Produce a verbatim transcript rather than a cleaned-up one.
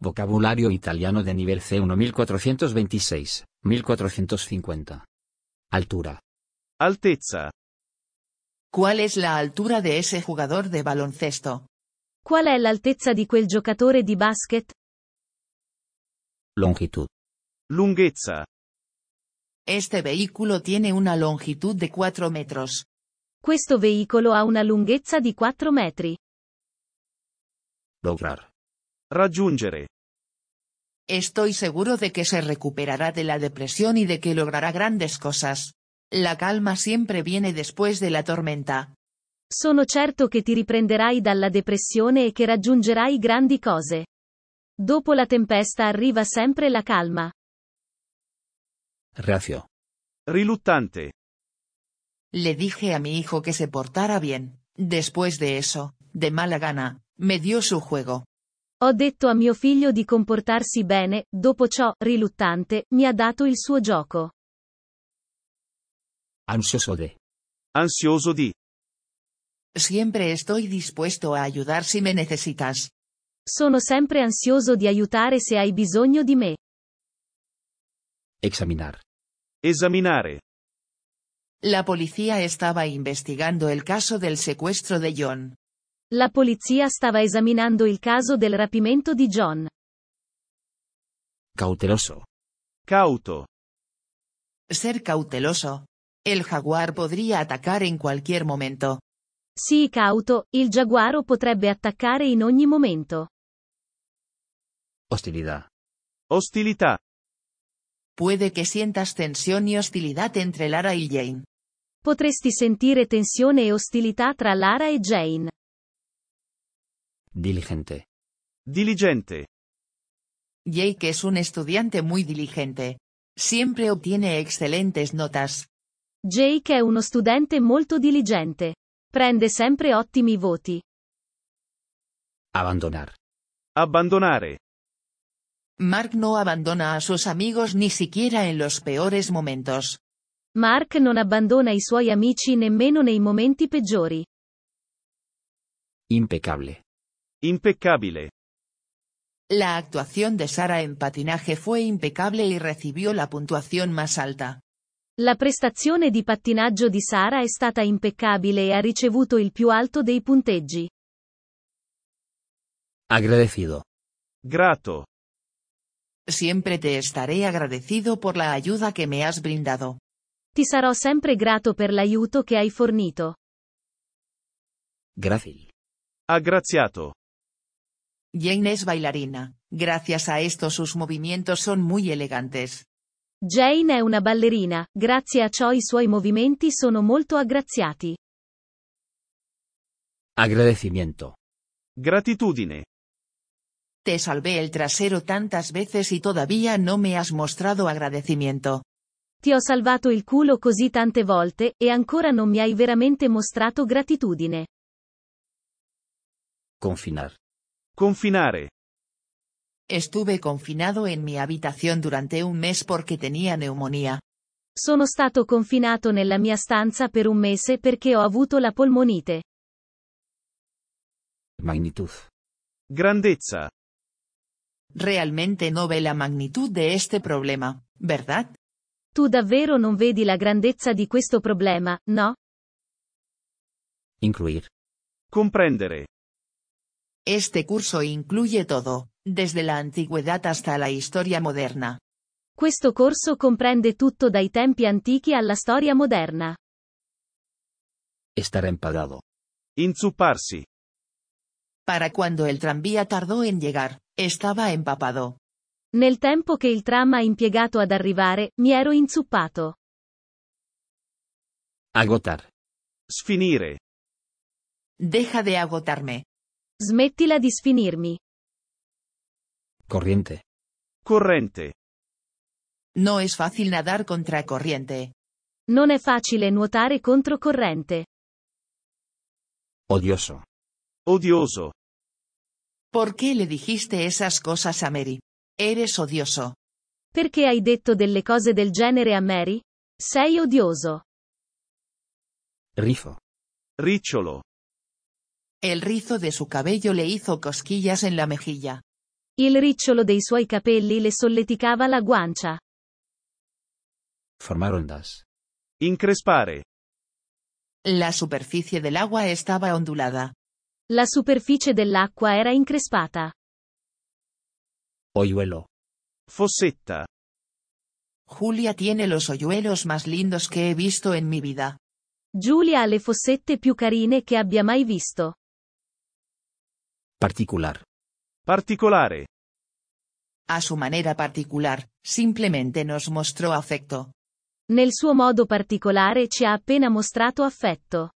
Vocabulario italiano de nivel C uno mil cuatrocientos veintiséis, mil cuatrocientos cincuenta. Altura. Altezza. ¿Cuál es la altura de ese jugador de baloncesto? Qual è l'altezza di quel giocatore di basket? Longitud. Lunghezza. Este vehículo tiene una longitud de cuatro metros. Questo veicolo ha una lunghezza di quattro metri. Lograr. Raggiungere. Estoy seguro de que se recuperará de la depresión y de que logrará grandes cosas. La calma siempre viene después de la tormenta. Sono certo che ti riprenderai dalla depressione e che raggiungerai grandi cose. Dopo la tempesta arriva sempre la calma. Reacio. Riluttante. Le dije a mi hijo que se portara bien. Después de eso, de mala gana, me dio su juego. Ho detto a mio figlio di comportarsi bene, dopo ciò, riluttante, mi ha dato il suo gioco. Ansioso de. Ansioso di. Siempre estoy dispuesto a ayudar si me necesitas. Sono sempre ansioso di aiutare se hai bisogno di me. Examinar. Esaminare. La policía estaba investigando el caso del secuestro de John. La polizia stava esaminando il caso del rapimento di John. Cauteloso. Cauto. Ser cauteloso. El jaguar podría atacar en cualquier momento. Sii cauto, il giaguaro potrebbe attaccare in ogni momento. Hostilidad. Ostilità. Puede que sientas tensión y hostilidad entre Lara y Jane. Potresti sentire tensione e ostilità tra Lara e Jane. Diligente. Diligente. Jake es un estudiante muy diligente. Siempre obtiene excelentes notas. Jake è uno studente molto diligente. Prende sempre ottimi voti. Abandonar. Abbandonare. Mark no abandona a sus amigos ni siquiera en los peores momentos. Mark non abbandona i suoi amici nemmeno nei momenti peggiori. Impecable. Impeccabile. La actuación de Sara en patinaje fue impecable y recibió la puntuación más alta. La prestazione di pattinaggio di Sara è stata impeccabile e ha ricevuto il più alto dei punteggi. Agradecido. Grato. Siempre te estaré agradecido por la ayuda que me has brindado. Ti sarò sempre grato per l'aiuto che hai fornito. Grácil. Aggraziato. Jane es bailarina. Gracias a esto sus movimientos son muy elegantes. Jane è una ballerina, grazie a ciò i suoi movimenti sono molto aggraziati. Agradecimiento. Gratitudine. Te salvé el trasero tantas veces y todavía no me has mostrado agradecimiento. Ti ho salvato il culo così tante volte, e ancora non mi hai veramente mostrato gratitudine. Confinar. Confinare. Estuve confinado en mi habitación durante un mes porque tenía neumonía. Sono stato confinato nella mia stanza per un mese perché ho avuto la polmonite. Magnitud. Grandezza. Realmente no ve la magnitud de este problema, ¿verdad? Tu davvero non vedi la grandezza di questo problema, no? Incluir. Comprendere. Este curso incluye todo, desde la antigüedad hasta la historia moderna. Questo corso comprende tutto dai tempi antichi alla storia moderna. Estar empalado. Inzupparsi. Para cuando el tranvía tardó en llegar, estaba empapado. Nel tempo che il tram ha impiegato ad arrivare, mi ero inzuppato. Agotar. Sfinire. Deja de agotarme. Smettila di sfinirmi. Corriente. Corrente. No es fácil nadar contra corriente. Non è facile nuotare contro corrente. Odioso. Odioso. ¿Por qué le dijiste esas cosas a Mary? Eres odioso. Perché hai detto delle cose del genere a Mary? Sei odioso. Rizo. Ricciolo. El rizo de su cabello le hizo cosquillas en la mejilla. Il ricciolo dei suoi capelli le solleticava la guancia. Formar ondas. Increspare. La superficie del agua estaba ondulada. La superficie dell'acqua era increspata. Hoyuelo. Fossetta. Julia tiene los hoyuelos más lindos que he visto en mi vida. Giulia ha le fossette più carine che abbia mai visto. Particular. Particolare. A su manera particular, simplemente nos mostró afecto. Nel suo modo particolare ci ha appena mostrato affetto.